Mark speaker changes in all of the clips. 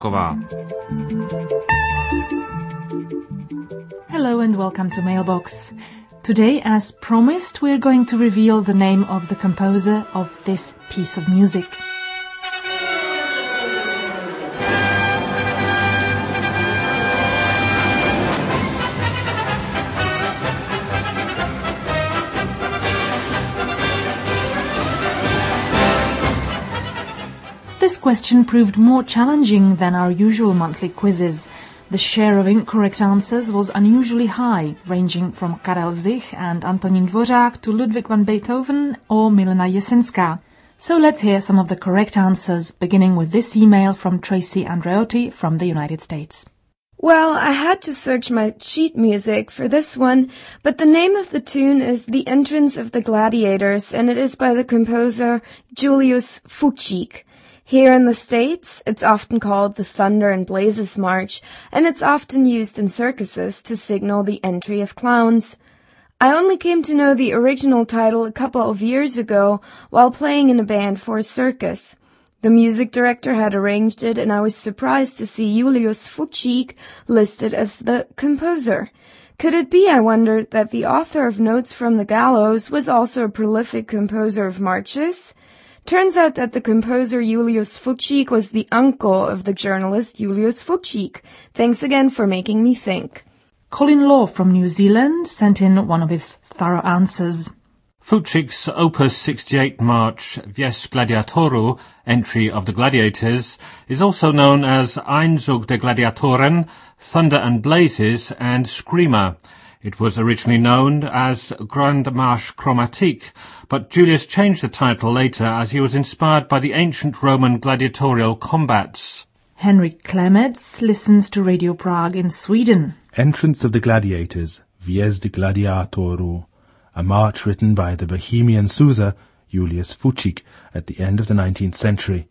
Speaker 1: Dvořáková.
Speaker 2: Hello and welcome to Mailbox. Today, as promised, we're going to reveal the name of the composer of this piece of music. This question proved more challenging than our usual monthly quizzes. The share of incorrect answers was unusually high, ranging from Karel Zich and Antonín Dvořák to Ludwig van Beethoven or Milena Jesenská. So let's hear some of the correct answers, beginning with this email from Tracy Andreotti from the United States.
Speaker 3: Well, I had to search my sheet music for this one, but the name of the tune is The Entrance of the Gladiators, and it is by the composer Julius Fučík. Here in the States, it's often called the Thunder and Blazes March, and it's often used in circuses to signal the entry of clowns. I only came to know the original title a couple of years ago while playing in a band for a circus. The music director had arranged it, and I was surprised to see Julius Fučík listed as the composer. Could it be, I wondered, that the author of Notes from the Gallows was also a prolific composer of marches? Turns out that the composer Julius Fučík was the uncle of the journalist Julius Fučík. Thanks again for making me think.
Speaker 2: Colin Law from New Zealand sent in one of his thorough answers.
Speaker 1: Fučík's Opus 68 March Vies Gladiatorů, Entry of the Gladiators, is also known as Einzug der Gladiatoren, Thunder and Blazes, and Screamer. It was originally known as Grande Marche Chromatique, but Julius changed the title later as he was inspired by the ancient Roman gladiatorial combats.
Speaker 2: Henrik Klemets listens to Radio Prague in Sweden.
Speaker 4: Entrance of the Gladiators, Vies de Gladiatorů, a march written by the Bohemian Sousa, Julius Fučík, at the end of the 19th century.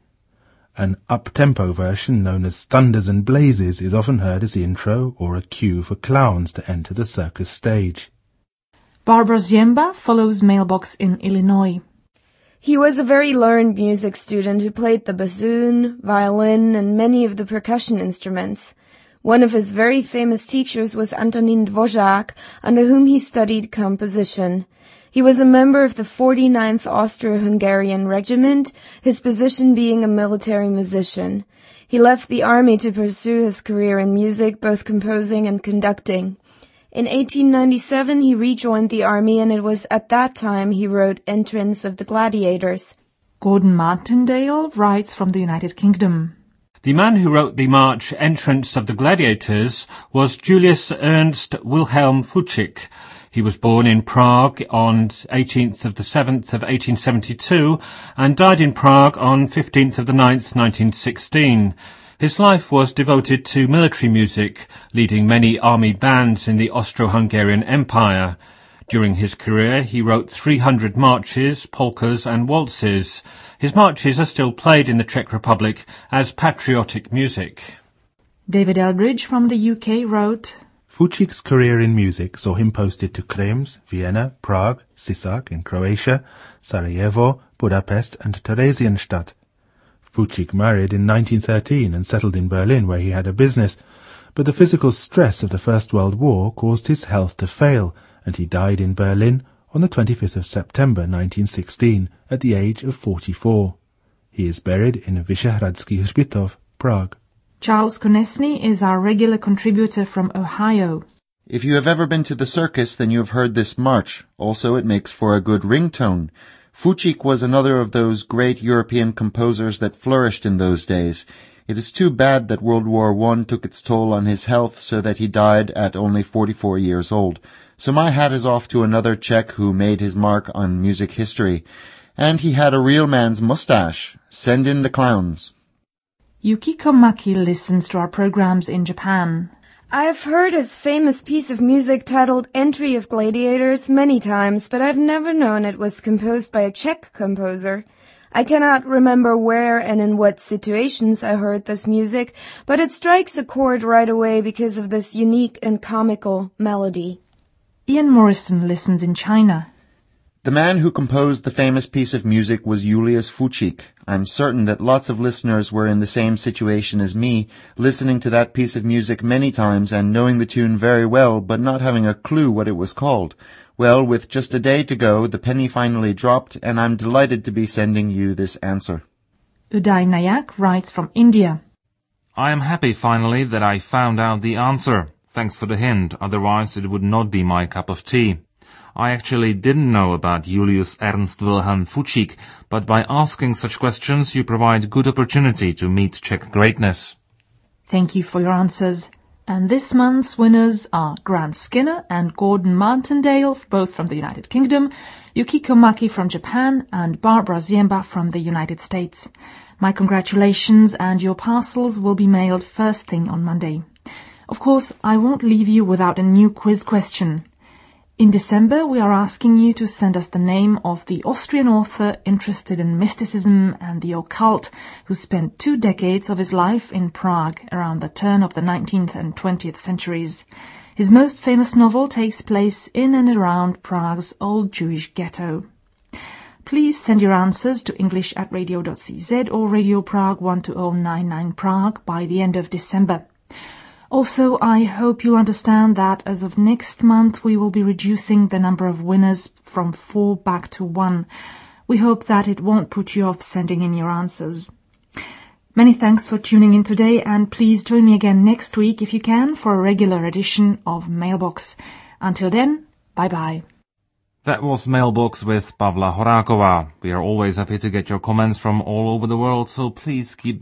Speaker 4: An up-tempo version known as Thunders and Blazes is often heard as the intro or a cue for clowns to enter the circus stage.
Speaker 2: Barbara Ziemba follows Mailbox in Illinois.
Speaker 3: He was a very learned music student who played the bassoon, violin, and many of the percussion instruments. One of his very famous teachers was Antonín Dvořák, under whom he studied composition. He was a member of the 49th Austro-Hungarian Regiment, his position being a military musician. He left the army to pursue his career in music, both composing and conducting. In 1897 he rejoined the army, and it was at that time he wrote Entrance of the Gladiators.
Speaker 2: Gordon Martindale writes from the United Kingdom.
Speaker 1: The man who wrote the march Entrance of the Gladiators was Julius Ernst Wilhelm Fučík. He was born in Prague on 18th of the 7th of 1872 and died in Prague on 15th of the 9th, 1916. His life was devoted to military music, leading many army bands in the Austro-Hungarian Empire. During his career, he wrote 300 marches, polkas and waltzes. His marches are still played in the Czech Republic as patriotic music.
Speaker 2: David Eldridge from the UK wrote,
Speaker 4: Fučík's career in music saw him posted to Krems, Vienna, Prague, Sisak in Croatia, Sarajevo, Budapest and Theresienstadt. Fučík married in 1913 and settled in Berlin, where he had a business, but the physical stress of the First World War caused his health to fail, and he died in Berlin on the 25th of September 1916 at the age of 44. He is buried in Vyšehradský hřbitov, Prague.
Speaker 2: Charles Konecny is our regular contributor from Ohio.
Speaker 5: If you have ever been to the circus, then you have heard this march. Also, it makes for a good ringtone. Fučík was another of those great European composers that flourished in those days. It is too bad that World War I took its toll on his health so that he died at only 44 years old. So my hat is off to another Czech who made his mark on music history. And he had a real man's mustache. Send in the clowns.
Speaker 2: Yukiko Maki listens to our programs in Japan.
Speaker 3: I have heard his famous piece of music titled Entry of Gladiators many times, but I've never known it was composed by a Czech composer. I cannot remember where and in what situations I heard this music, but it strikes a chord right away because of this unique and comical melody.
Speaker 2: Ian Morrison listens in China.
Speaker 5: The man who composed the famous piece of music was Julius Fučík. I'm certain that lots of listeners were in the same situation as me, listening to that piece of music many times and knowing the tune very well, but not having a clue what it was called. Well, with just a day to go, the penny finally dropped, and I'm delighted to be sending you this answer.
Speaker 2: Uday Nayak writes from India.
Speaker 6: I am happy finally that I found out the answer. Thanks for the hint, otherwise it would not be my cup of tea. I actually didn't know about Julius Ernst Wilhelm Fučík, but by asking such questions you provide good opportunity to meet Czech greatness.
Speaker 2: Thank you for your answers. And this month's winners are Grant Skinner and Gordon Martindale, both from the United Kingdom, Yukiko Maki from Japan, and Barbara Ziemba from the United States. My congratulations, and your parcels will be mailed first thing on Monday. Of course, I won't leave you without a new quiz question. In December, we are asking you to send us the name of the Austrian author interested in mysticism and the occult who spent 2 decades of his life in Prague around the turn of the 19th and 20th centuries. His most famous novel takes place in and around Prague's old Jewish ghetto. Please send your answers to english@radio.cz or Radio Prague 12099 Prague by the end of December. Also, I hope you'll understand that as of next month we will be reducing the number of winners from 4 back to 1. We hope that it won't put you off sending in your answers. Many thanks for tuning in today, and please join me again next week if you can for a regular edition of Mailbox. Until then, bye-bye.
Speaker 6: That was Mailbox with Pavla Horáková. We are always happy to get your comments from all over the world, so please keep